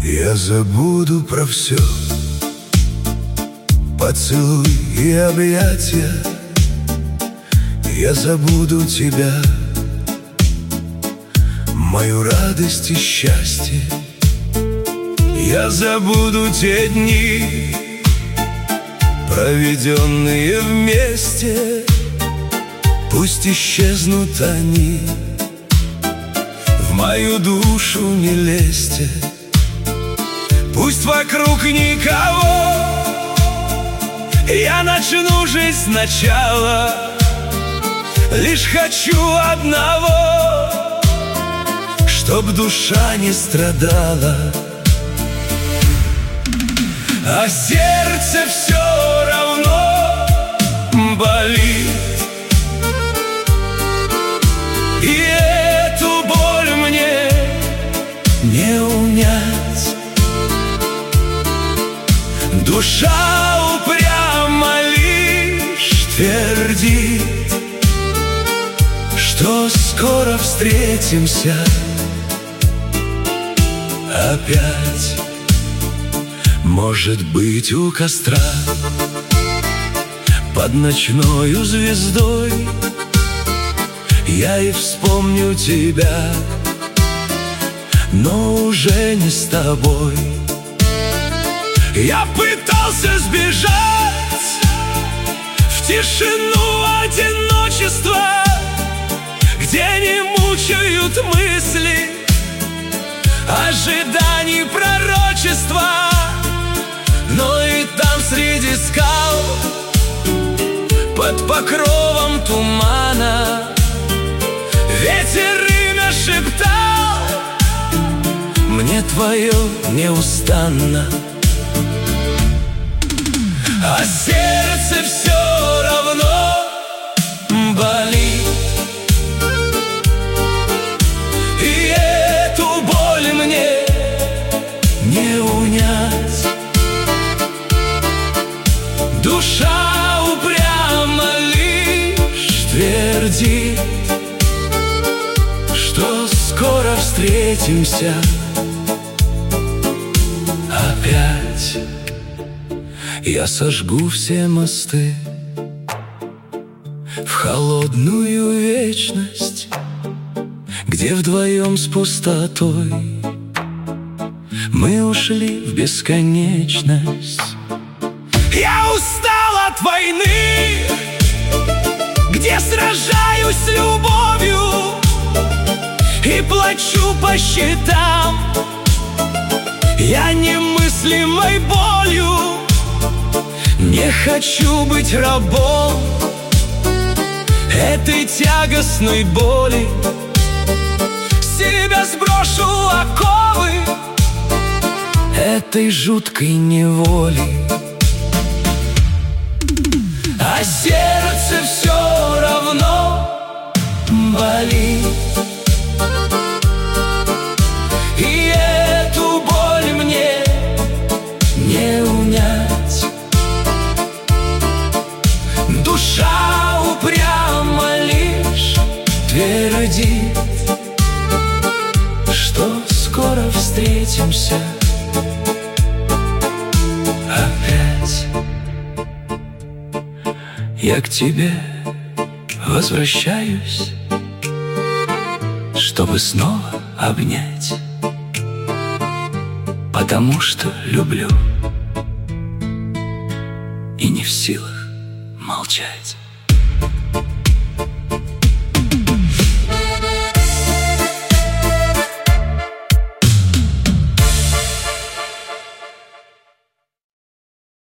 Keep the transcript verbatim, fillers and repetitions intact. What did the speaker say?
Я забуду про все, поцелуй и объятия. Я забуду тебя, мою радость и счастье. Я забуду те дни, проведенные вместе. Пусть исчезнут они, в мою душу не лезьте. Пусть вокруг никого, я начну жизнь сначала. Лишь хочу одного, чтоб душа не страдала. А сердце все равно болит, и эту боль мне не унять. Душа упрямо лишь твердит, что скоро встретимся опять. Может быть, у костра под ночною звездой я и вспомню тебя, но уже не с тобой. Я пытался сбежать в тишину одиночества, где не мучают мысли ожиданий пророчества. Но и там среди скал, под покровом тумана, ветер имя шептал мне твое неустанно. А сердце все равно болит, и эту боль мне не унять. Душа упрямо лишь твердит, что скоро встретимся опять. Я сожгу все мосты в холодную вечность, где вдвоем с пустотой мы ушли в бесконечность. Я устал от войны, где сражаюсь с любовью и плачу по счетам я немыслимой болью. Не хочу быть рабом этой тягостной боли. С себя сброшу оковы этой жуткой неволи. А сердце все равно болит, и эту боль мне не унять. Душа упрямо лишь твердит, что скоро встретимся опять. Я к тебе возвращаюсь, чтобы снова обнять, потому что люблю и не в силах молчать.